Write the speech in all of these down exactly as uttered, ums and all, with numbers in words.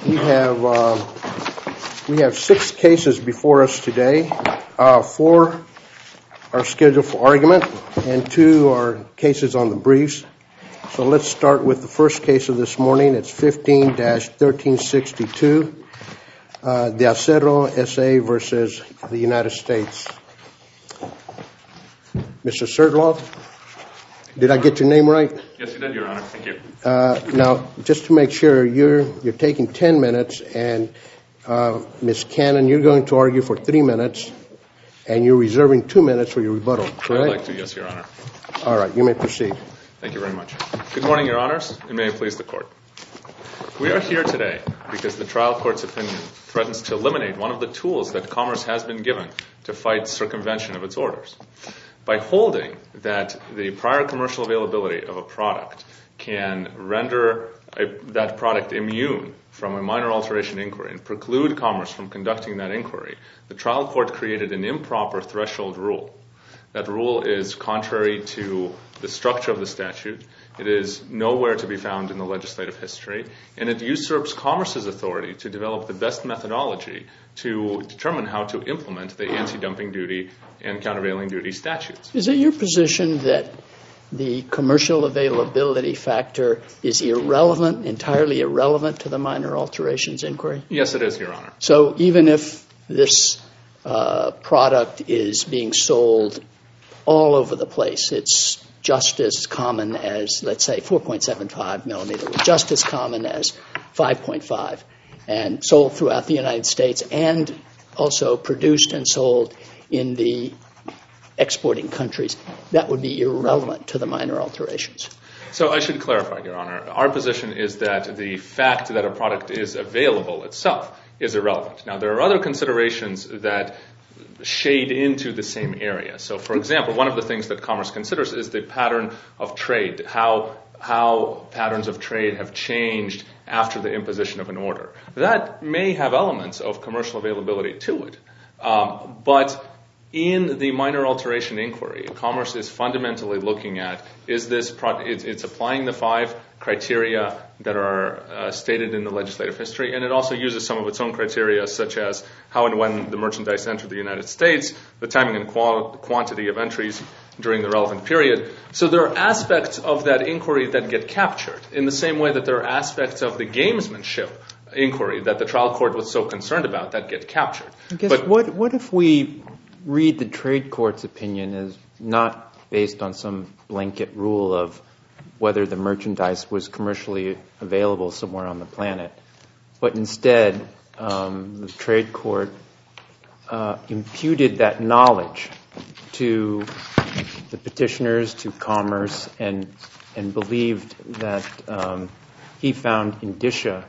We have uh, we have six cases before us today. Uh, four are scheduled for argument, and two are cases on the briefs. So let's start with the first case of this morning. It's fifteen dash thirteen sixty-two, uh, De Acero S A versus the United States. Mister Serdlov, did I get your name right? Yes, you did, Your Honor. Thank you. Uh, now, just to make sure, you're you're taking ten minutes, and uh, Miz Cannon, you're going to argue for three minutes, and you're reserving two minutes for your rebuttal, correct? I would like to, yes, Your Honor. All right, you may proceed. Thank you very much. Good morning, Your Honors, and may it please the Court. We are here today because the trial court's opinion threatens to eliminate one of the tools that Commerce has been given to fight circumvention of its orders. By holding that the prior commercial availability of a product can render a, that product immune from a minor alteration inquiry and preclude Commerce from conducting that inquiry, the trial court created an improper threshold rule. That rule is contrary to the structure of the statute. It is nowhere to be found in the legislative history, and it usurps Commerce's authority to develop the best methodology to determine how to implement the anti-dumping duty and countervailing duty statutes. Is it your position that the commercial availability factor is irrelevant, entirely irrelevant to the minor alterations inquiry? Yes, it is, Your Honor. So even if this uh, product is being sold all over the place, it's just as common as, let's say, four point seven five millimeter, just as common as five point five, and sold throughout the United States, and also produced and sold in the exporting countries, that would be irrelevant to the minor alterations. So I should clarify, Your Honor. Our position is that the fact that a product is available itself is irrelevant. Now, there are other considerations that shade into the same area. So, for example, one of the things that Commerce considers is the pattern of trade, how how patterns of trade have changed after the imposition of an order. That may have elements of commercial availability to it, um, but in the minor alteration inquiry, Commerce is fundamentally looking at, is this pro- it's, it's applying the five criteria that are uh, stated in the legislative history, and it also uses some of its own criteria, such as how and when the merchandise entered the United States, the timing and qual- quantity of entries during the relevant period. So there are aspects of that inquiry that get captured, in the same way that there are aspects of the gamesmanship inquiry that the trial court was so concerned about that get captured. I guess but what what if we read the trade court's opinion as not based on some blanket rule of whether the merchandise was commercially available somewhere on the planet, but instead um, the trade court uh, imputed that knowledge to the petitioners, to Commerce, and and believed that um, he found indicia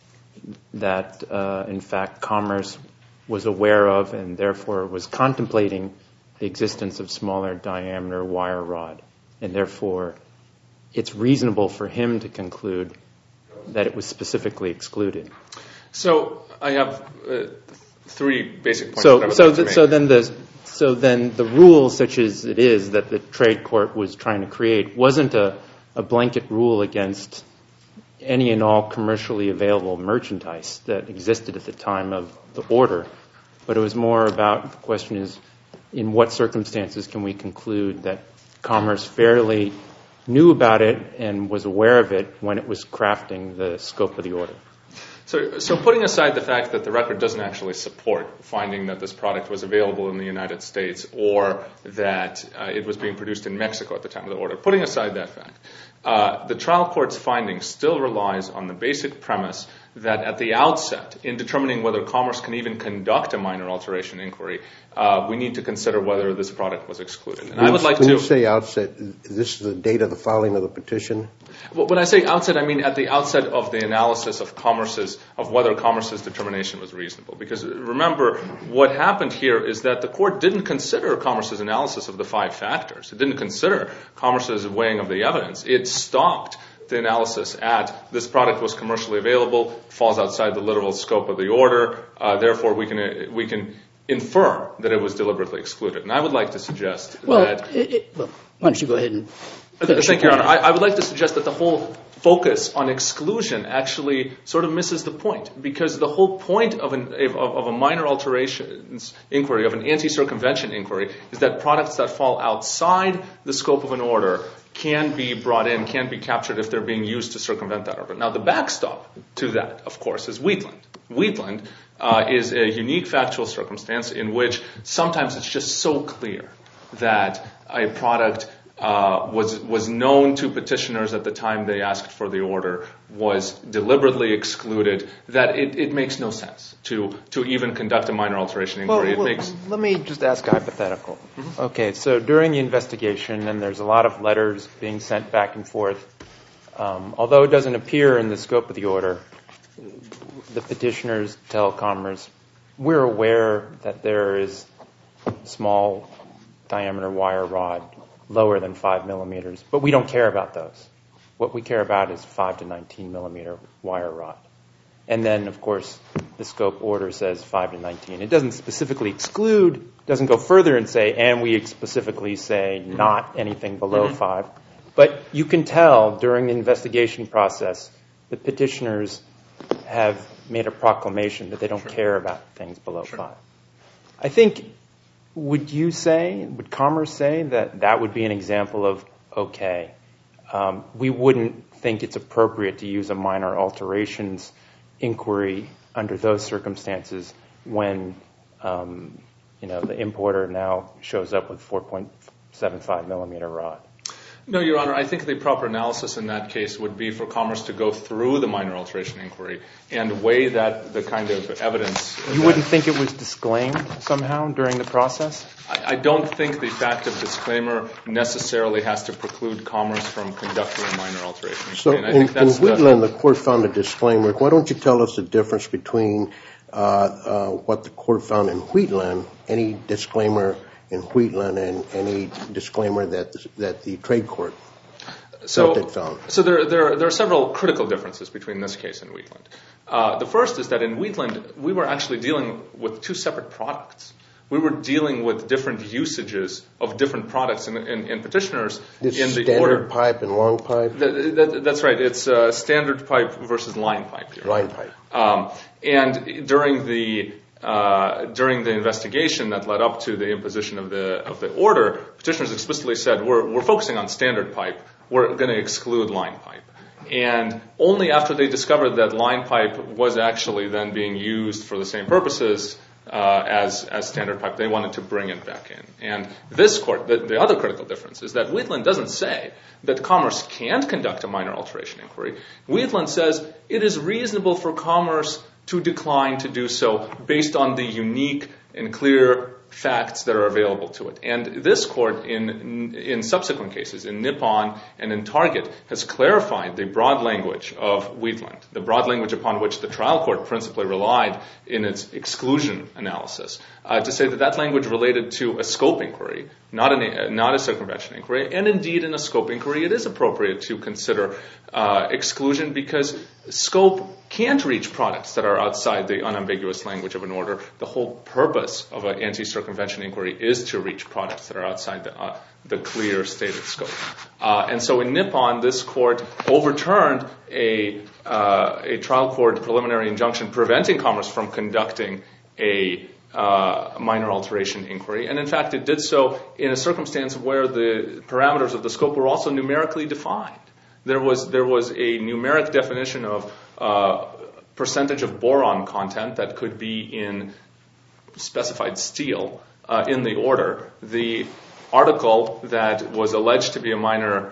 that, uh, in fact, Commerce was aware of and therefore was contemplating the existence of smaller diameter wire rod, and therefore it's reasonable for him to conclude that it was specifically excluded. So I have uh, three basic points. So, that I would so, like to th- make. so then the so then the rule, such as it is that the trade court was trying to create, wasn't a, a blanket rule against any and all commercially available merchandise that existed at the time of the order, but it was more about, the question is, in what circumstances can we conclude that Commerce fairly knew about it and was aware of it when it was crafting the scope of the order? So, so putting aside the fact that the record doesn't actually support finding that this product was available in the United States or that uh, it was being produced in Mexico at the time of the order, putting aside that fact, uh, the trial court's finding still relies on the basic premise that at the outset, in determining whether Commerce can even conduct a minor alteration inquiry, uh, we need to consider whether this product was excluded. And when I would like when to... When you say outset, this is the date of the filing of the petition? Well, when I say outset, I mean at the outset of the analysis of Commerce's, of whether Commerce's determination was reasonable. Because remember, what happened here is that the court didn't consider Commerce's analysis of the five factors. It didn't consider Commerce's weighing of the evidence. It stopped the analysis at this product was commercially available, falls outside the literal scope of the order, uh, therefore we can uh, we can infer that it was deliberately excluded. And I would like to suggest well, that... It, it, well, why don't you go ahead and Thank you, Your Honor. I, I would like to suggest that the whole focus on exclusion actually sort of misses the point, because the whole point of, an, of, of a minor alterations inquiry, of an anti-circumvention inquiry, is that products that fall outside the scope of an order can be brought in, can be captured if they're being used to circumvent that order. Now, the backstop to that, of course, is Wheatland. Wheatland uh, is a unique factual circumstance in which sometimes it's just so clear that a product Uh, was was known to petitioners at the time they asked for the order, was deliberately excluded, that it, it makes no sense to to even conduct a minor alteration inquiry. Well, well, it makes... Let me just ask a hypothetical. Mm-hmm. Okay, so during the investigation, and there's a lot of letters being sent back and forth, um, although it doesn't appear in the scope of the order, the petitioners tell Commerce, we're aware that there is small diameter wire rod lower than five millimeters, but we don't care about those. What we care about is five to nineteen millimeter wire rod. And then, of course, the scope order says five to nineteen. It doesn't specifically exclude, doesn't go further and say, and we specifically say not anything below mm-hmm. five. But you can tell during the investigation process, the petitioners have made a proclamation that they don't sure. care about things below sure. five. I think, would you say, would Commerce say that that would be an example of, okay, um, we wouldn't think it's appropriate to use a minor alterations inquiry under those circumstances when, um, you know, the importer now shows up with four point seven five millimeter rod? No, Your Honor, I think the proper analysis in that case would be for Commerce to go through the minor alteration inquiry and weigh that, the kind of evidence. You wouldn't think it was disclaimed somehow during the process? I, I don't think the fact of disclaimer necessarily has to preclude Commerce from conducting a minor alteration inquiry. So and I in, think that's in Wheatland, the, the court found a disclaimer. Why don't you tell us the difference between uh, uh, what the court found in Wheatland, any disclaimer in Wheatland, and any disclaimer that the, that the trade court so, felt it found? So there, there, there are several critical differences between this case and Wheatland. Uh, the first is that in Wheatland, we were actually dealing with two separate products. We were dealing with different usages of different products in, in, in petitioners this in the standard order. pipe and long pipe? That, that, that's right. It's uh, standard pipe versus line pipe here. Line pipe. Um, and during the Uh, during the investigation that led up to the imposition of the of the order, petitioners explicitly said, we're, we're focusing on standard pipe. We're going to exclude line pipe. And only after they discovered that line pipe was actually then being used for the same purposes uh, as as standard pipe, they wanted to bring it back in. And this court, the, the other critical difference is that Wheatland doesn't say that Commerce can't conduct a minor alteration inquiry. Wheatland says it is reasonable for Commerce to decline to do so based on the unique and clear facts that are available to it. And this court, in in subsequent cases, in Nippon and in Target, has clarified the broad language of Wheatland, the broad language upon which the trial court principally relied in its exclusion analysis, uh, to say that that language related to a scope inquiry, not, an, uh, not a circumvention inquiry, and indeed in a scope inquiry it is appropriate to consider uh, exclusion because scope can't reach products that are outside the unambiguous language of an order. The whole purpose of an anti-circumvention inquiry is to reach products that are outside the, uh, the clear stated scope. Uh, and so in Nippon, this court overturned a, uh, a trial court preliminary injunction preventing Commerce from conducting a uh, minor alteration inquiry. And in fact, it did so in a circumstance where the parameters of the scope were also numerically defined. There was there was a numeric definition of uh, percentage of boron content that could be in specified steel uh, in the order. The article that was alleged to be a minor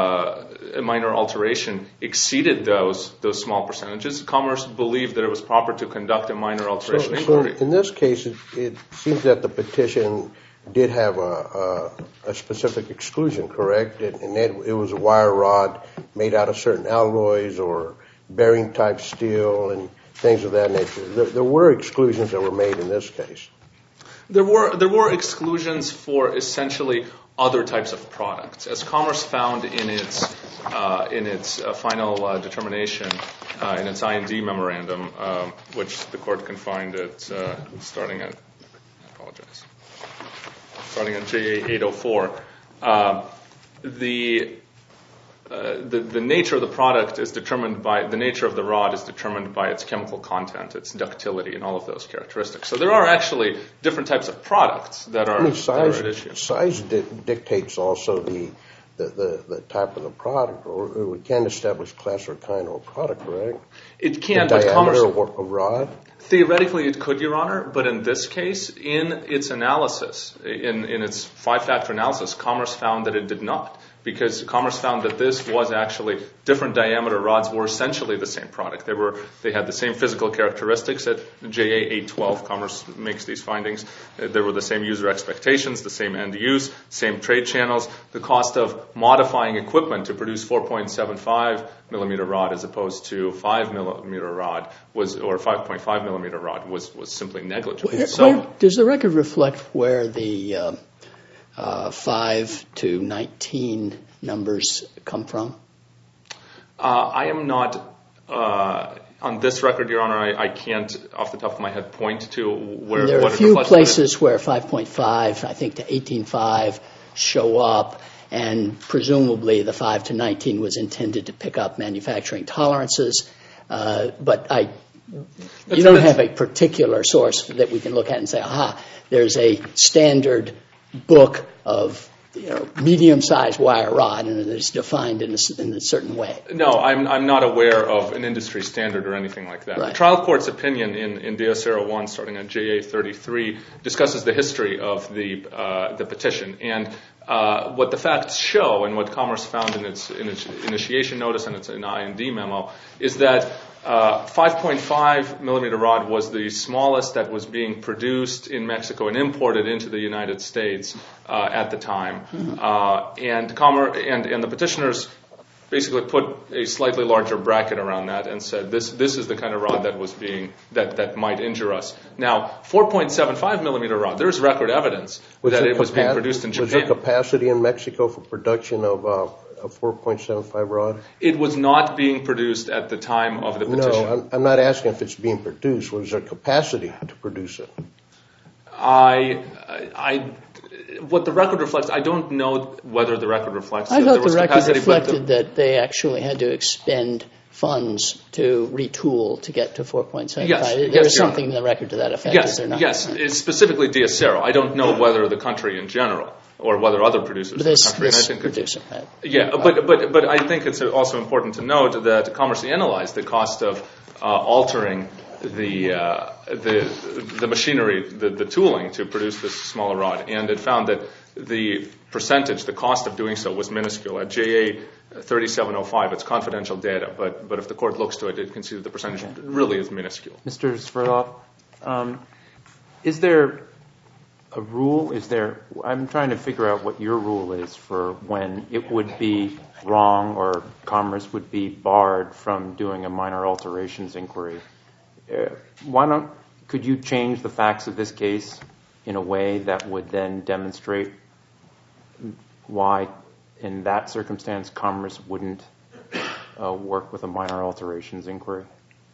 uh, a minor alteration exceeded those those small percentages. Commerce believed that it was proper to conduct a minor alteration so, inquiry. So in this case, it, it seems that the petition did have a, a, a specific exclusion, correct? It, and it, it was a wire rod made out of certain alloys or bearing type steel and things of that nature. There, there were exclusions that were made in this case. There were there were exclusions for essentially other types of products, as Commerce found in its uh, in its uh, final uh, determination uh, in its I and D memorandum, uh, which the court can find at uh, starting at I apologize. starting at J A eight oh four, uh, the uh, the, the nature of the product is determined by, the nature of the rod is determined by its chemical content, its ductility, and all of those characteristics. So there are actually different types of products that are, I mean, size, that are at issue. Size di- dictates also the, the, the, the type of the product, or we can't establish class or kind of a product, right? It can, the but diameter Commerce, of a rod? theoretically it could, Your Honor, but in this case, in its analysis, in, in its five-factor analysis, Commerce found that it did not. Because Commerce found that this was actually, different diameter rods were essentially the same product. They were, they had the same physical characteristics. At J A eight twelve, Commerce makes these findings. There were the same user expectations, the same end use, same trade channels. The cost of modifying equipment to produce four point seven five millimeter rod as opposed to five millimeter rod was, or five point five millimeter rod was, was simply negligible. Where, so, where, does the record reflect where the uh, uh, five to nineteen numbers come from? Uh, I am not, uh, on this record, Your Honor, I, I can't, off the top of my head, point to where there are what a it few reflects, places where five point five, I think, to eighteen point five show up, and presumably the five to nineteen was intended to pick up manufacturing tolerances. Uh, but I, you don't have a particular source that we can look at and say, aha, there's a standard book of, you know, medium-sized wire rod, and it's defined in a, in a certain way. No, I'm I'm not aware of an industry standard or anything like that. Right. The trial court's opinion in, in Diacero one, starting on J A thirty-three, discusses the history of the uh, the petition. And uh, what the facts show, and what Commerce found in its, in its initiation notice and its in I N D memo, is that Uh, five point five millimeter rod was the smallest that was being produced in Mexico and imported into the United States uh, at the time. Mm-hmm. Uh, and, Commerce, and, and the petitioners basically put a slightly larger bracket around that and said this this is the kind of rod that was being that, that might injure us. Now, four point seven five millimeter rod, there's record evidence was that it capa- was being produced in Japan. Was there capacity in Mexico for production of uh, a four point seven five rod? It was not being produced at the time of the petition. No, I'm, I'm not asking if it's being produced. Was there capacity to produce it? I, I, what the record reflects, I don't know whether the record reflects I that thought there was the record capacity, but reflected the, that they actually had to expend funds to retool to get to four point seven five. Yes, there yes, is Your something Honor. in the record to that effect, yes, is there not? yes, it's specifically Diacero. I don't know whether the country in general or whether other producers But in this, the country. this and I think it's- producer had. Yeah, but but but I think it's also important to note that Commerce analyzed the cost of uh, altering the uh, the the machinery, the, the tooling to produce this smaller rod, and it found that the percentage, the cost of doing so was minuscule. At J A thirty-seven oh five, it's confidential data, but but if the court looks to it, it can see that the percentage really is minuscule. Mister Sverdlov, um, is there a rule? Is there? I'm trying to figure out what your rule is for when it would be wrong or Commerce would be barred from doing a minor alterations inquiry. Uh, why don't? Could you change the facts of this case in a way that would then demonstrate why, in that circumstance, Commerce wouldn't uh, work with a minor alterations inquiry?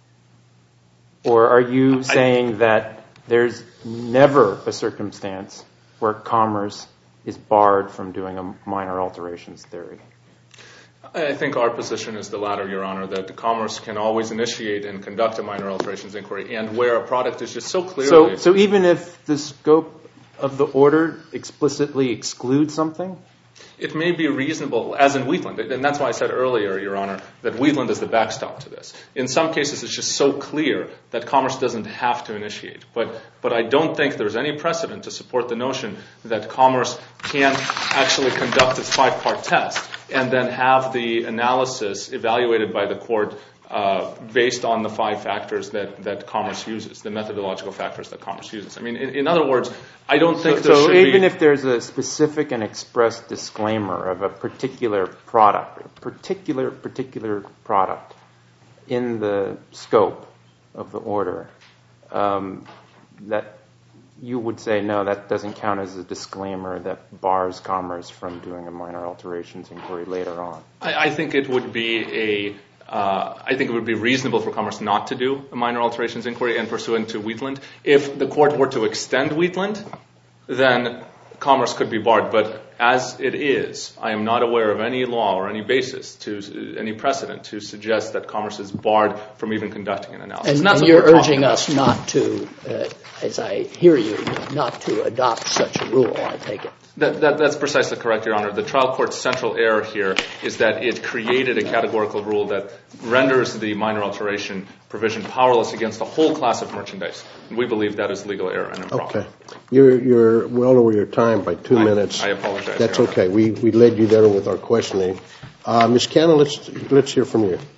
Or are you saying I, that there's never a circumstance where Commerce is barred from doing a minor alterations theory? I think our position is the latter, Your Honor, that the Commerce can always initiate and conduct a minor alterations inquiry, and where a product is just so clearly... So, so even if the scope of the order explicitly excludes something? It may be reasonable, as in Wheatland, and that's why I said earlier, Your Honor, that Wheatland is the backstop to this. In some cases, it's just so clear that Commerce doesn't have to initiate. But but I don't think there's any precedent to support the notion that Commerce can actually conduct its five-part test and then have the analysis evaluated by the court uh, based on the five factors that, that Commerce uses, the methodological factors that Commerce uses. I mean, in, in other words, I don't think so, there so should even be... if there's a specific and express disclaimer of a particular product, a particular, particular product in the scope of the order, um, that you would say, no, that doesn't count as a disclaimer that bars Commerce from doing a minor alterations inquiry later on. I, I think it would be a... Uh, I think it would be reasonable for Commerce not to do a minor alterations inquiry and pursuant to Wheatland. If the court were to extend Wheatland, then Commerce could be barred. But As it is, I am not aware of any law or any basis to any precedent to suggest that Commerce is barred from even conducting an analysis. And, and, and you're urging us not to, uh, as I hear you, not to adopt such a rule, I take it. That, that, that's precisely correct, Your Honor. The trial court's central error here is that it created a categorical rule that renders the minor alteration provision powerless against a whole class of merchandise. We believe that is legal error and improper. Okay. You're, you're well over your time by two I, minutes. I apologize. That's Your okay. Honor. We, we led you there with our questioning. Uh, Miz Cannon, let's, let's hear from you.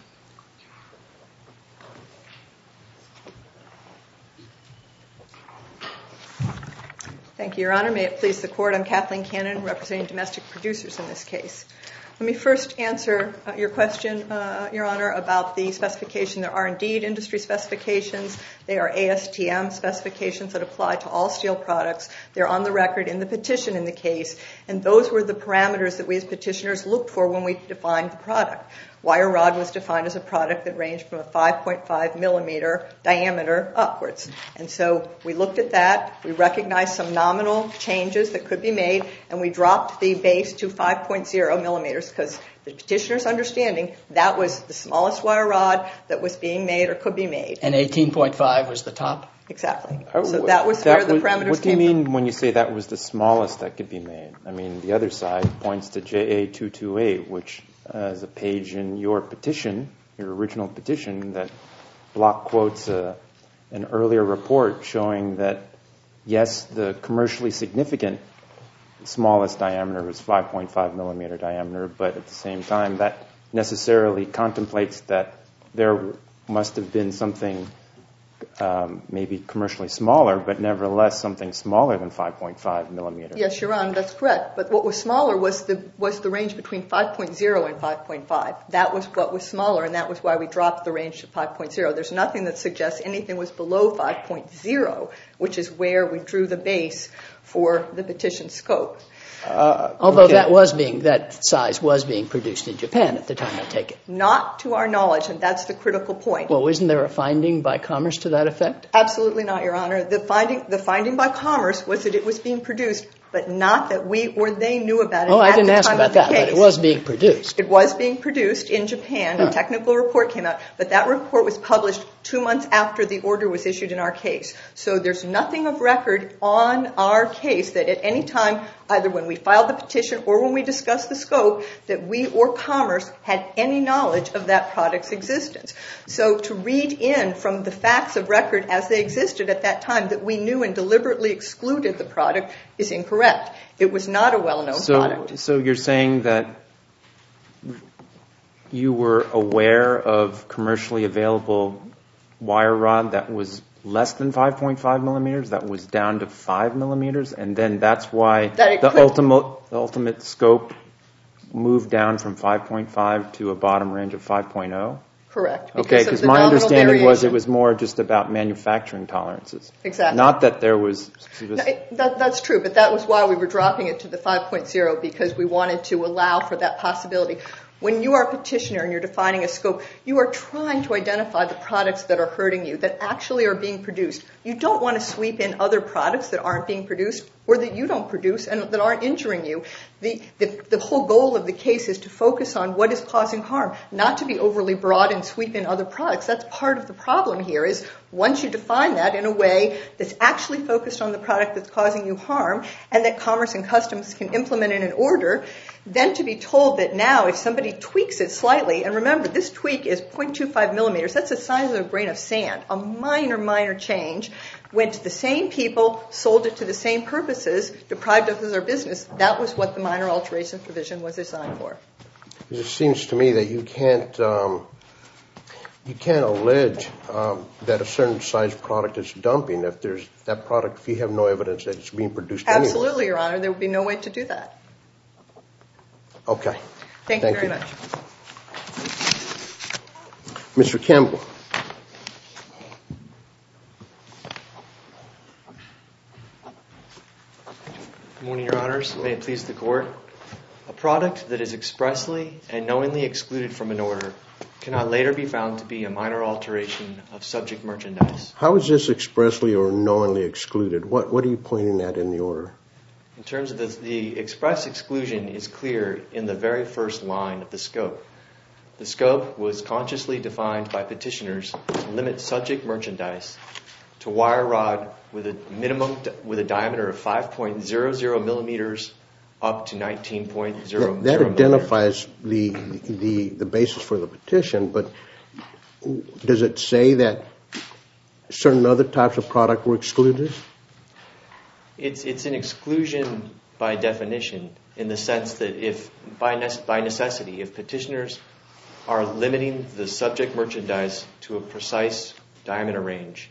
Thank you, Your Honor. May it please the Court, I'm Kathleen Cannon, representing domestic producers in this case. Let me first answer uh, your question, uh, Your Honor, about the specification. There are indeed industry specifications. They are A S T M specifications that apply to all steel products. They're on the record in the petition in the case, and those were the parameters that we as petitioners looked for when we defined the product. Wire rod was defined as a product that ranged from a five point five millimeter diameter upwards. And so we looked at that, we recognized some nominal changes that could be made, and we dropped the base to five point oh millimeters because the petitioner's understanding that was the smallest wire rod that was being made or could be made. And eighteen point five was the top? Exactly. Uh, So that was that where the was, parameters What do you came mean from. when you say that was the smallest that could be made? I mean, the other side points to J A two twenty-eight, which uh, is a page in your petition, your original petition, that block quotes uh, an earlier report showing that, yes, the commercially significant smallest diameter was five point five millimeter diameter, but at the same time, that necessarily contemplates that there must have been something Um, maybe commercially smaller, but nevertheless something smaller than five point five millimeters. Yes, Your Honor, that's correct. But what was smaller was the was the range between five point oh and five point five. That was what was smaller, and that was why we dropped the range to five point oh. There's nothing that suggests anything was below five point oh, which is where we drew the base for the petition scope. Uh, Although okay. that was being that size was being produced in Japan at the time, I take it. Not to our knowledge, and that's the critical point. Well, isn't there a finding by Commerce to that effect? Absolutely not, Your Honor. The finding the finding by Commerce was that it was being produced, but not that we or they knew about it. Oh, I at didn't the ask time about of the that, but case. it was being produced. It was being produced in Japan. Huh. A technical report came out, but that report was published two months after the order was issued in our case. So there's nothing of record on our case that at any time, either when we filed the petition or when we discussed the scope, that we or Commerce had any knowledge of that product's existence. So to read in from the facts of record as they existed at that time that we knew and deliberately excluded the product is incorrect. It was not a well-known so, product. So you're saying that you were aware of commercially available wire rod that was less than five point five millimeters, that was down to five millimeters, and then that's why That the could- ultimate the ultimate scope moved down from five point five to a bottom range of five point oh? Correct. Okay, of because the my nominal understanding was it variation. was more just about manufacturing tolerances. Exactly. Not that there was... No, it, that, that's true, but that was why we were dropping it to the five point oh, because we wanted to allow for that possibility. When you are a petitioner and you're defining a scope, you are trying to identify the products that are hurting you, that actually are being produced. You don't want to sweep in other products that aren't being produced or that you don't produce and that aren't injuring you. The, the, the whole goal of the case is to focus on what is causing harm, not to be overly broad and sweep in other products. That's part of the problem here is once you define that in a way that's actually focused on the product that's causing you harm and that Commerce and Customs can implement in an order, then to be told that now if somebody tweaks it slightly, and remember this tweak is zero point two five millimeters, that's the size of a grain of sand, a minor, minor change, went to the same people, sold it to the same purposes, deprived us of their business, that was what the minor alteration provision was designed for. It seems to me that you can't um, you can't allege um, that a certain size product is dumping if there's that product if you have no evidence that it's being produced anywhere. Absolutely, Your Honor. There would be no way to do that. Okay. Thank, Thank you very you. much. Mister Campbell. Good morning, Your Honors. May it please the Court. A product that is expressly and knowingly excluded from an order cannot later be found to be a minor alteration of subject merchandise. How is this expressly or knowingly excluded? What What are you pointing at in the order? In terms of the, the express exclusion is clear in the very first line of the scope. The scope was consciously defined by petitioners to limit subject merchandise to wire rod with a minimum with a diameter of five point zero zero millimeters up to nineteen point zero zero. That, that identifies the, the the basis for the petition, but does it say that certain other types of product were excluded? It's it's an exclusion by definition, in the sense that if by ne- by necessity, if petitioners are limiting the subject merchandise to a precise diameter range,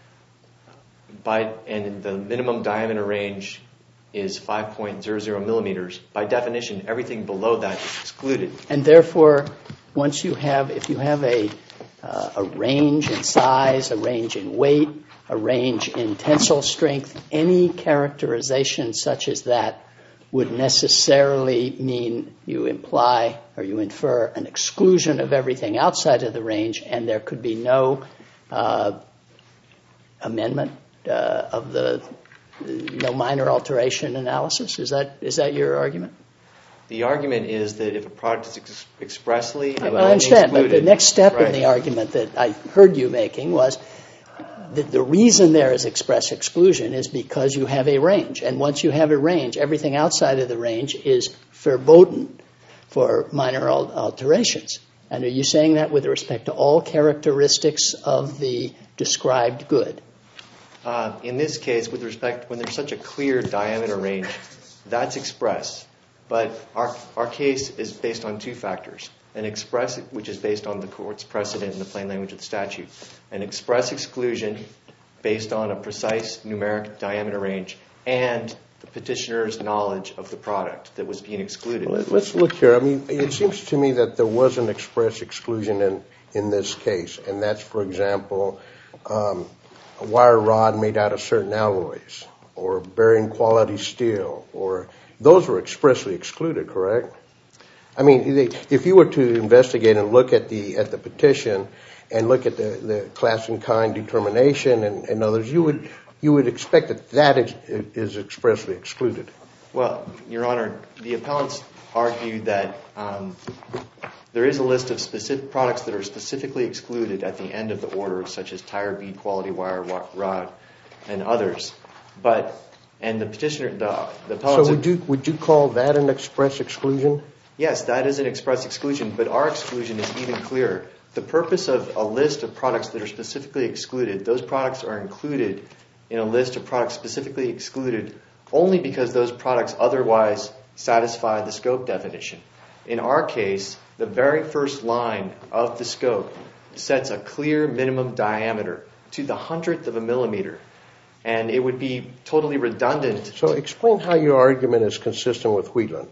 by and the minimum diameter range is five point zero zero millimeters, by definition, everything below that is excluded. And therefore, once you have, if you have a uh, a range in size, a range in weight, a range in tensile strength, any characterization such as that would necessarily mean you imply or you infer an exclusion of everything outside of the range, and there could be no uh, amendment uh, of the no minor alteration analysis. Is that is that your argument? The argument is that if a product is ex- expressly and I understand, excluded, but the next step right. in the argument that I heard you making was that the reason there is express exclusion is because you have a range. And once you have a range, everything outside of the range is verboten for minor al- alterations. And are you saying that with respect to all characteristics of the described good? Uh, in this case, with respect, when there's such a clear diameter range, that's express. But our our case is based on two factors. An express, which is based on the court's precedent in the plain language of the statute. An express exclusion based on a precise numeric diameter range, and the petitioner's knowledge of the product that was being excluded. Well, let's look here. I mean, it seems to me that there was an express exclusion in, in this case, and that's, for example, um, a wire rod made out of certain alloys, or bearing quality steel, or those were expressly excluded, correct? I mean, they, if you were to investigate and look at the at the petition and look at the, the class and kind determination and, and others, you would you would expect that that is, is expressly excluded. Well, Your Honor, the appellants argued that um, there is a list of specific products that are specifically excluded at the end of the order, such as tire bead quality wire rod and others. But and the petitioner, the, the appellants. So would you would you call that an express exclusion? Yes, that is an express exclusion, but our exclusion is even clearer. The purpose of a list of products that are specifically excluded, those products are included in a list of products specifically excluded only because those products otherwise satisfy the scope definition. In our case, the very first line of the scope sets a clear minimum diameter to the hundredth of a millimeter, and it would be totally redundant. So explain how your argument is consistent with Wheatland.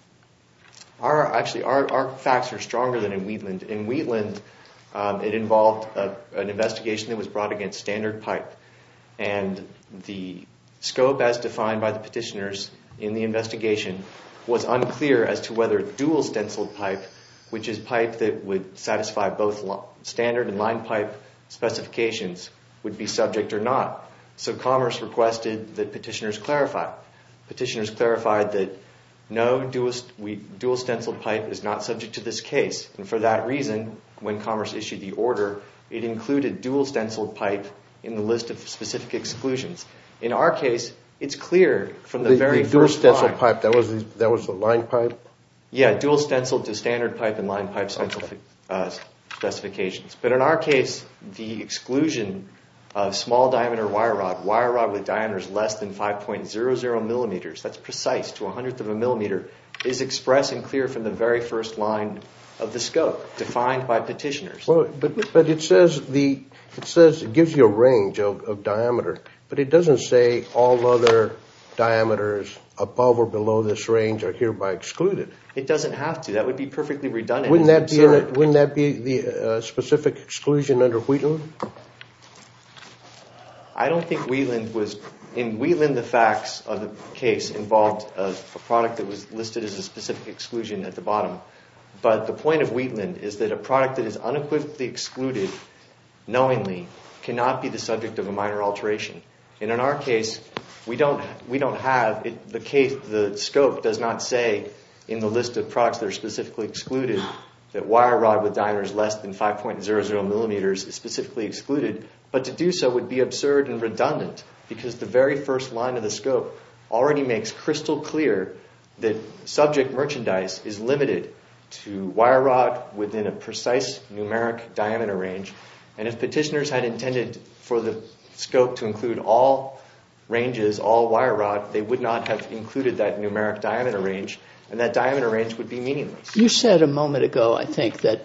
Our actually our, our facts are stronger than in Wheatland. In Wheatland, um, it involved a, an investigation that was brought against Standard Pipe, and the scope as defined by the petitioners in the investigation was unclear as to whether dual stenciled pipe, which is pipe that would satisfy both standard and line pipe specifications, would be subject or not. So Commerce requested that petitioners clarify. Petitioners clarified that no, dual, we, dual stenciled pipe is not subject to this case. And for that reason, when Commerce issued the order, it included dual stenciled pipe in the list of specific exclusions. In our case, it's clear from the, the very the dual first stenciled line. pipe, that was the, that was the line pipe? Yeah, dual stenciled to standard pipe and line pipe stencil Okay. uh, specifications. But in our case, the exclusion of small diameter wire rod, wire rod with diameters less than five point zero zero millimeters, that's precise to a hundredth of a millimeter, is expressed and clear from the very first line of the scope, defined by petitioners. Well, but but it says the it says it gives you a range of, of diameter, but it doesn't say all other diameters above or below this range are hereby excluded. It doesn't have to. That would be perfectly redundant. Wouldn't that be absurd. an, wouldn't that be the uh, specific exclusion under Wheatland? I don't think Wheatland was in Wheatland. The facts of the case involved a, a product that was listed as a specific exclusion at the bottom. But the point of Wheatland is that a product that is unequivocally excluded knowingly cannot be the subject of a minor alteration. And in our case, we don't we don't have it, the case. The scope does not say in the list of products that are specifically excluded that wire rod with diameters less than five point zero zero millimeters is specifically excluded. But to do so would be absurd and redundant, because the very first line of the scope already makes crystal clear that subject merchandise is limited to wire rod within a precise numeric diameter range. And if petitioners had intended for the scope to include all ranges, all wire rod, they would not have included that numeric diameter range, and that diameter range would be meaningless. You said a moment ago, I think, that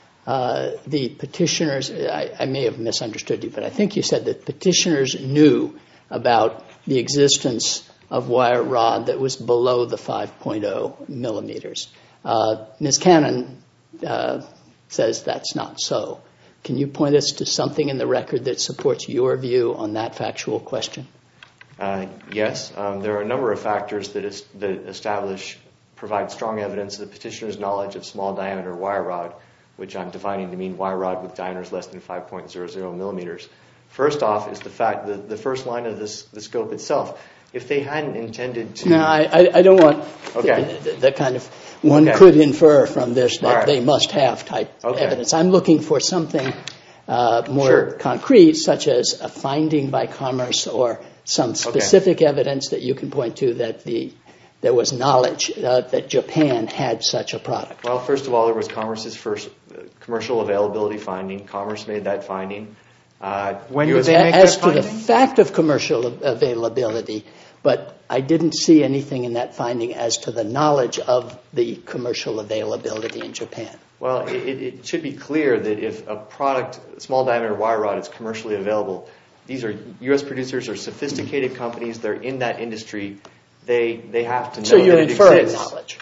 uh, the petitioners, I, I may have misunderstood you, but I think you said that petitioners knew about the existence of wire rod that was below the five point zero millimeters. Uh, Miz Cannon uh, says that's not so. Can you point us to something in the record that supports your view on that factual question? Uh, yes. Um, there are a number of factors that, is, that establish, provide strong evidence of the petitioner's knowledge of small diameter wire rod, which I'm defining to mean wire rod with diameters less than five point zero zero millimeters. First off is the fact that the first line of this, the scope itself. If they hadn't intended to... No, I, I don't want okay. the, the, the kind of... One okay. could infer from this that right. they must have type okay. evidence. I'm looking for something uh, more sure. concrete, such as a finding by Commerce or some specific okay. evidence that you can point to that the there was knowledge uh, that Japan had such a product. Well, first of all, there was Commerce's first uh, commercial availability finding. Commerce made that finding. Uh, when did they make As that to finding? the fact of commercial availability, but I didn't see anything in that finding as to the knowledge of the commercial availability in Japan. Well, it, it should be clear that if a product, small diameter wire rod, is commercially available, these are U S producers or sophisticated companies. They're in that industry. They they have to know So you're that it inferring exists. knowledge.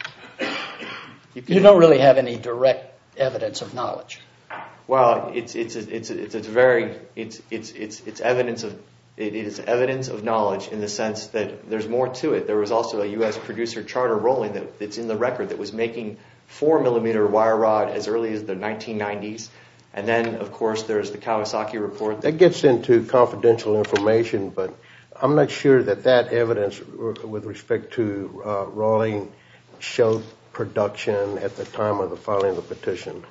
You, can, You don't really have any direct evidence of knowledge. Well, it's it's a, it's a, it's a very it's it's it's it's evidence of it is evidence of knowledge in the sense that there's more to it. There was also a U S producer, Charter Rolling, that, that's in the record that was making four millimeter wire rod as early as the nineteen nineties. And then, of course, there's the Kawasaki report. That gets into confidential information, but I'm not sure that that evidence with respect to uh, Rolling showed production at the time of the filing of the petition.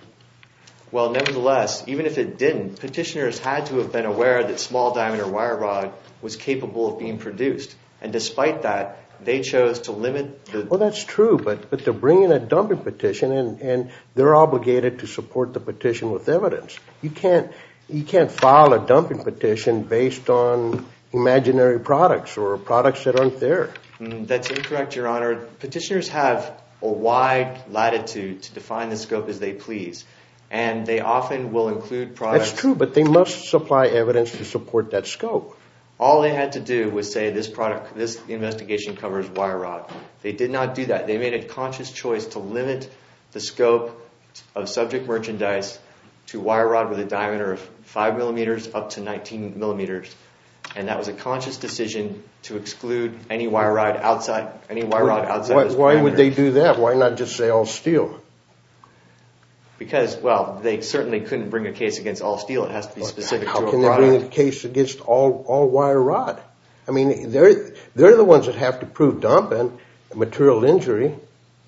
Well, nevertheless, even if it didn't, petitioners had to have been aware that small diameter wire rod was capable of being produced. And despite that, they chose to limit the... Well, that's true, but, but they're bringing a dumping petition, and, and they're obligated to support the petition with evidence. You can't, you can't file a dumping petition based on imaginary products or products that aren't there. Mm, that's incorrect, Your Honor. Petitioners have a wide latitude to define the scope as they please. And they often will include products... That's true, but they must supply evidence to support that scope. All they had to do was say this product, this investigation covers wire rod. They did not do that. They made a conscious choice to limit the scope of subject merchandise to wire rod with a diameter of five millimeters up to nineteen millimeters. And that was a conscious decision to exclude any wire rod outside, any wire rod outside Why, those why would they parameters. do that? Why not just say all steel? Because, well, they certainly couldn't bring a case against all steel. It has to be specific How to a can they product. bring a case against all, all wire rod? I mean, they're, they're the ones that have to prove dumping, material injury.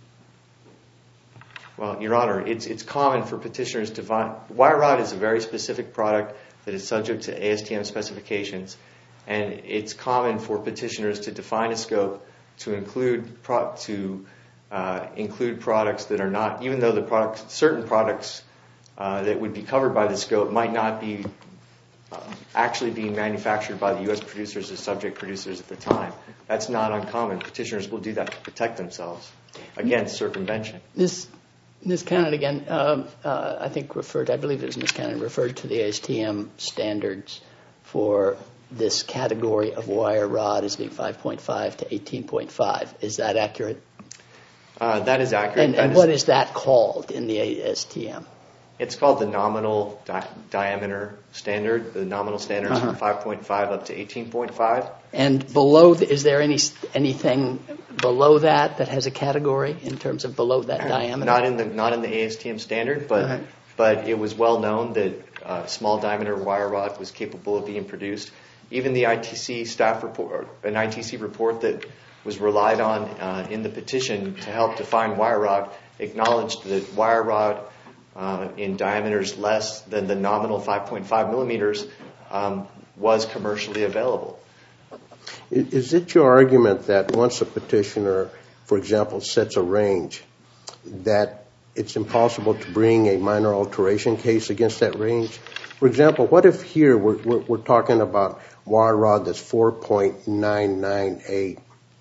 Well, Your Honor, it's it's common for petitioners to find... Wire rod is a very specific product that is subject to A S T M specifications, and it's common for petitioners to define a scope to include pro, to uh, include products that are not, even though the products, certain products uh, that would be covered by the scope might not be uh, actually being manufactured by the U S producers as subject producers at the time. That's not uncommon. Petitioners will do that to protect themselves against circumvention. This Miz Cannon again, uh, uh, I think referred, I believe it was Miz Cannon, referred to the A S T M standards for this category of wire rod as being five point five to eighteen point five. Is that accurate? Uh, that is accurate. And, that and is, what is that called in the A S T M? It's called the nominal di- diameter standard. The nominal standard is Uh-huh. from five point five up to eighteen point five. And below, the, is there any anything below that that has a category in terms of below that diameter? Not in the not in the A S T M standard, but Uh-huh. but it was well known that uh, small diameter wire rod was capable of being produced. even the I T C staff report, an I T C report that was relied on uh, in the petition to help define wire rod, acknowledged that wire rod uh, in diameters less than the nominal five point five millimeters um, was commercially available. Is it your argument that once a petitioner, for example, sets a range, that it's impossible to bring a minor alteration case against that range? For example, what if here we're, we're, we're talking about wire rod that's four point nine nine eight,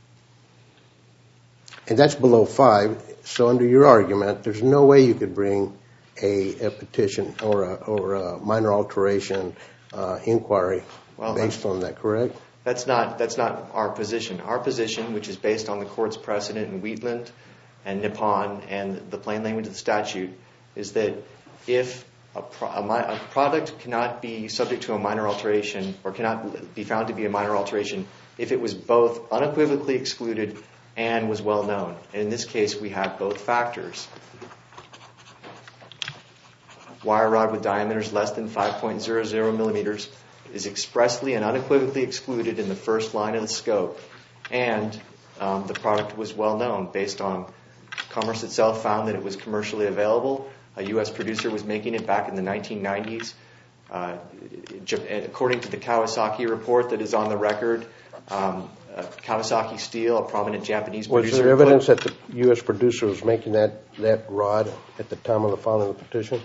and that's below five, so under your argument, there's no way you could bring a, a petition or a, or a minor alteration uh, inquiry well, based on that, correct? That's not that's not our position. Our position, which is based on the court's precedent in Wheatland and Nippon and the plain language of the statute, is that if a, pro- a, mi- a product cannot be subject to a minor alteration or cannot be found to be a minor alteration if it was both unequivocally excluded and was well known. And in this case, we have both factors. Wire rod with diameters less than five point zero zero millimeters is expressly and unequivocally excluded in the first line of the scope, and um, the product was well known based on Commerce itself found that it was commercially available. A U S producer was making it back in the nineteen nineties. Uh, according to the Kawasaki report that is on the record, um, uh, Kawasaki Steel, a prominent Japanese was producer... Was there evidence that the U S producer was making that, that rod at the time of the filing of the petition?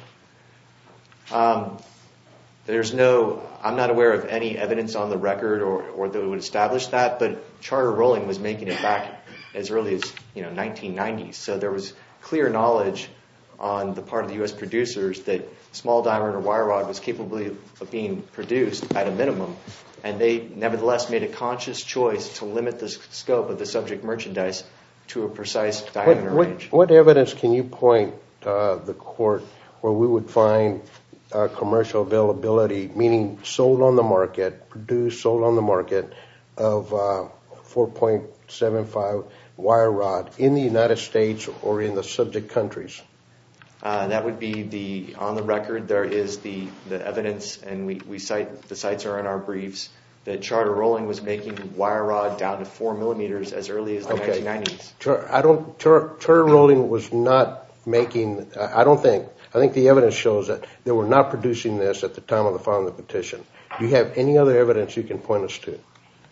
Um, there's no... I'm not aware of any evidence on the record or, or that would establish that, but Charter Rolling was making it back as early as, you know, nineteen nineties. So there was clear knowledge on the part of the U S producers that small diameter wire rod was capable of being produced at a minimum, and they nevertheless made a conscious choice to limit the scope of the subject merchandise to a precise diameter what, range. What, what evidence can you point uh, the court where we would find uh, commercial availability, meaning sold on the market, produced, sold on the market, of uh, four point seven five wire rod in the United States or in the subject countries? Uh, that would be the, on the record, there is the, the evidence, and we, we cite, the sites are in our briefs, that Charter Rolling was making wire rod down to four millimeters as early as the okay. nineteen nineties. I don't, Charter Rolling was not making, I don't think, I think the evidence shows that they were not producing this at the time of the filing of the petition. Do you have any other evidence you can point us to?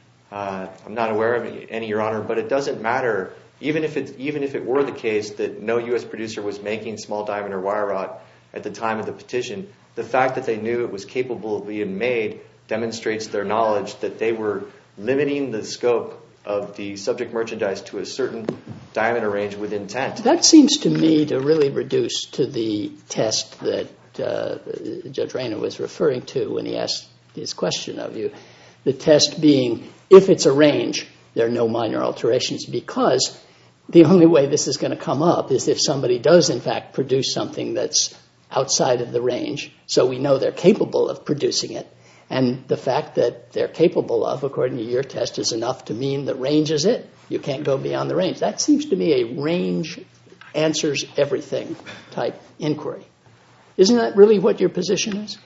Uh, I'm not aware of any, Your Honor, but it doesn't matter. Even if it even if it were the case that no U S producer was making small diameter wire rod at the time of the petition, the fact that they knew it was capable of being made demonstrates their knowledge that they were limiting the scope of the subject merchandise to a certain diameter range with intent. That seems to me to really reduce to the test that uh, Judge Rayner was referring to when he asked his question of you. The test being, if it's a range, there are no minor alterations, because the only way this is going to come up is if somebody does, in fact, produce something that's outside of the range, so we know they're capable of producing it. And the fact that they're capable of, according to your test, is enough to mean the range is it. You can't go beyond the range. That seems to me a range answers everything type inquiry. Isn't that really what your position is?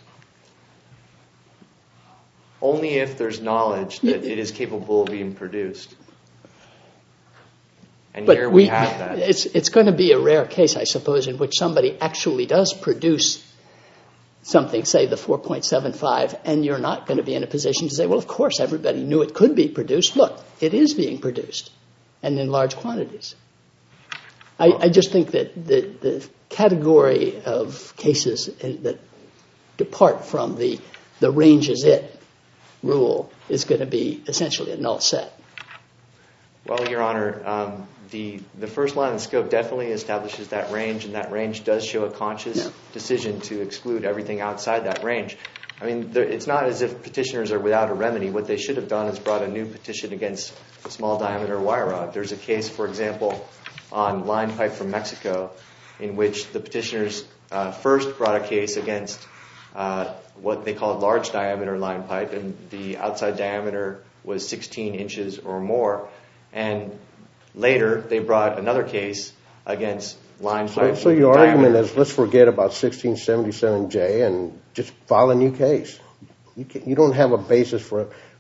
Only if there's knowledge that it is capable of being produced. And but here we, we have that. It's, it's going to be a rare case, I suppose, in which somebody actually does produce something, say the four point seven five, and you're not going to be in a position to say, well, of course, everybody knew it could be produced. Look, it is being produced, and in large quantities. I, I just think that the, the category of cases that depart from the, the range is it rule is going to be essentially a null set. Well, Your Honor, um, the the first line of the scope definitely establishes that range, and that range does show a conscious yeah. decision to exclude everything outside that range. I mean, there, it's not as if petitioners are without a remedy. What they should have done is brought a new petition against small diameter wire rod. There's a case, for example, on line pipe from Mexico, in which the petitioners uh, first brought a case against uh, what they called large diameter line pipe, and the outside diameter was sixteen inches or more. And later, they brought another case against line pipe. So, so your argument is, let's forget about sixteen seventy-seven J and just file a new case. You can, you don't have a basis for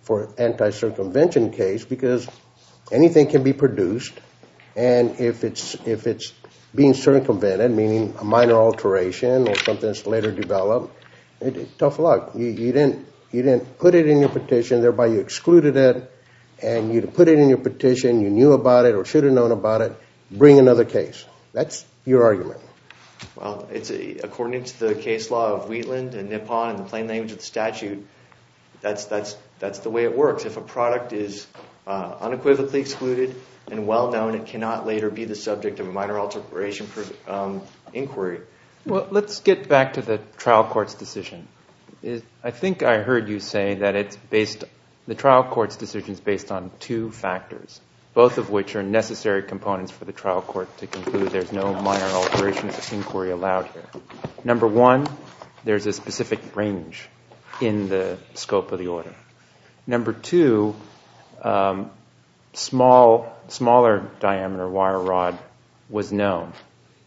for anti-circumvention case because anything can be produced, and if it's if it's being circumvented, meaning a minor alteration or something that's later developed, it, it, tough luck. You, you didn't you didn't put it in your petition, thereby you excluded it, and you put it in your petition, you knew about it or should have known about it. Bring another case. That's your argument. Well, it's a, according to the case law of Wheatland and Nippon and the plain language of the statute, that's that's that's the way it works. If a product is uh, unequivocally excluded and well known, it cannot later be the subject of a minor alteration um, inquiry. Well, let's get back to the trial court's decision. It, I think I heard you say that it's based, the trial court's decision is based on two factors, both of which are necessary components for the trial court to conclude there's no minor alterations inquiry allowed here. Number one, there's a specific range in the scope of the order. Number two, um, small, smaller diameter wire rod was known,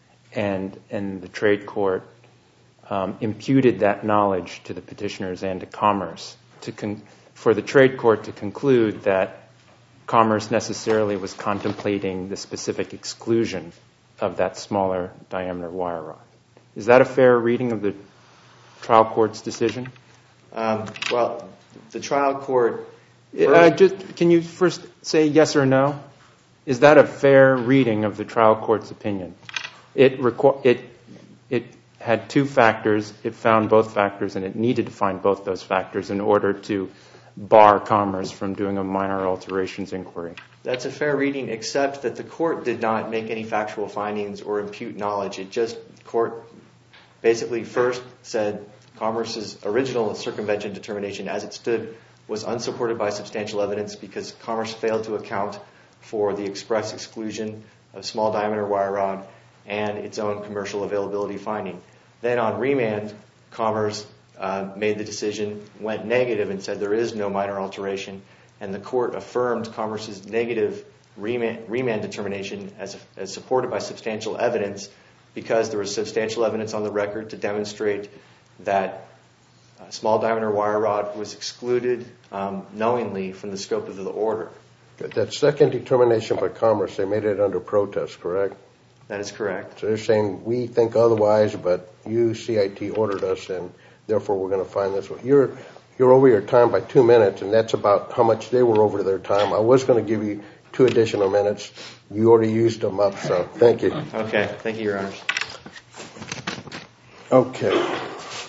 and and the trade court um, imputed that knowledge to the petitioners and to Commerce to con- for the trade court to conclude that Commerce necessarily was contemplating the specific exclusion of that smaller diameter wire rod. Is that a fair reading of the trial court's decision? Um, well, the trial court... Uh, just, can you first say yes or no? Is that a fair reading of the trial court's opinion? It, requ- it, it had two factors. It found both factors, and it needed to find both those factors in order to bar Commerce from doing a minor alterations inquiry. That's a fair reading, except that the court did not make any factual findings or impute knowledge. It just, the court basically first said Commerce's original circumvention determination as it stood was unsupported by substantial evidence because Commerce failed to account for the express exclusion of small diameter wire rod and its own commercial availability finding. Then on remand, Commerce uh, made the decision, went negative and said there is no minor alteration, and the court affirmed Commerce's negative remand, remand determination as, as supported by substantial evidence because there was substantial evidence on the record to demonstrate that uh, small diameter wire rod was excluded um, knowingly from the scope of the order. That second determination by Commerce, they made it under protest, correct? That is correct. So they're saying we think otherwise, but you, C I T, ordered us, and therefore we're going to find this one. You're you're over your time by two minutes, and that's about how much they were over their time. I was going to give you two additional minutes. You already used them up, so thank you. Okay. Thank you, Your Honors. Okay.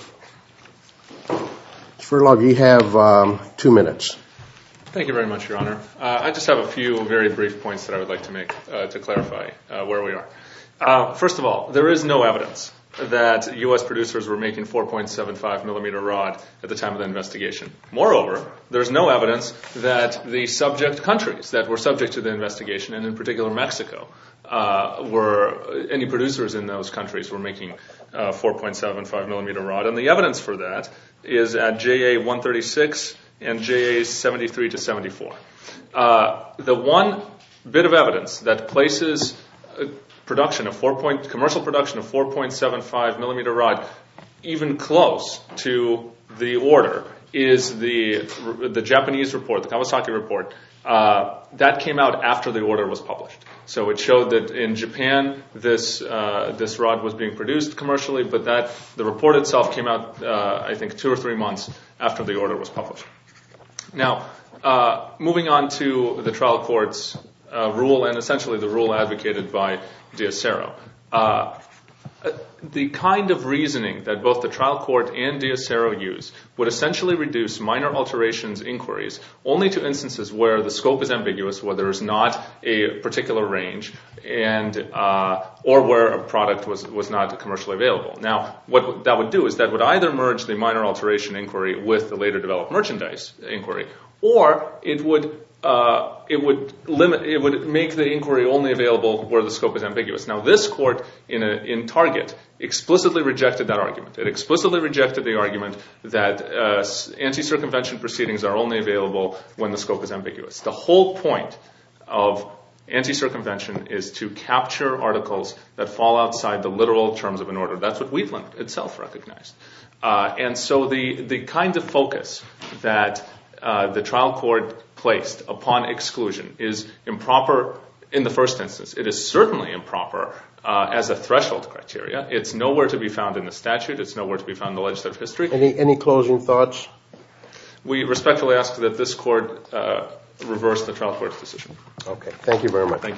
Furlong, you have um, two minutes. Thank you very much, Your Honor. Uh, I just have a few very brief points that I would like to make uh, to clarify uh, where we are. Uh, first of all, there is no evidence that U S producers were making four point seven five millimeter rod at the time of the investigation. Moreover, there's no evidence that the subject countries that were subject to the investigation, and in particular Mexico, uh, were any producers in those countries were making uh, four point seven five millimeter rod. And the evidence for that is at J A one thirty-six and J A seventy-three to seventy-four. Uh, the one bit of evidence that places uh, production of four point commercial production of four point seven five millimeter rod even close to the order is the the Japanese report, the Kawasaki report. Uh, that came out after the order was published. So it showed that in Japan this uh, this rod was being produced commercially, but that the report itself came out uh, I think two or three months after the order was published. Now, uh, moving on to the trial court's uh, rule, and essentially the rule advocated by Diacero. Uh, the kind of reasoning that both the trial court and Diacero use would essentially reduce minor alterations inquiries only to instances where the scope is ambiguous, where there is not a particular range, and uh, or where a product was, was not commercially available. Now, what that would do is that would either merge the minor alteration inquiry with the later developed merchandise inquiry, or it would Uh, it would limit. It would make the inquiry only available where the scope is ambiguous. Now, this court in a, in Target explicitly rejected that argument. It explicitly rejected the argument that uh, anti-circumvention proceedings are only available when the scope is ambiguous. The whole point of anti-circumvention is to capture articles that fall outside the literal terms of an order. That's what Wheatland itself recognized. Uh, and so the the kind of focus that uh, the trial court placed upon exclusion is improper in the first instance. It is certainly improper uh, as a threshold criteria. It's nowhere to be found in the statute. It's nowhere to be found in the legislative history. Any, any closing thoughts? We respectfully ask that this court uh, reverse the trial court's decision. Okay, thank you very much. Thank you.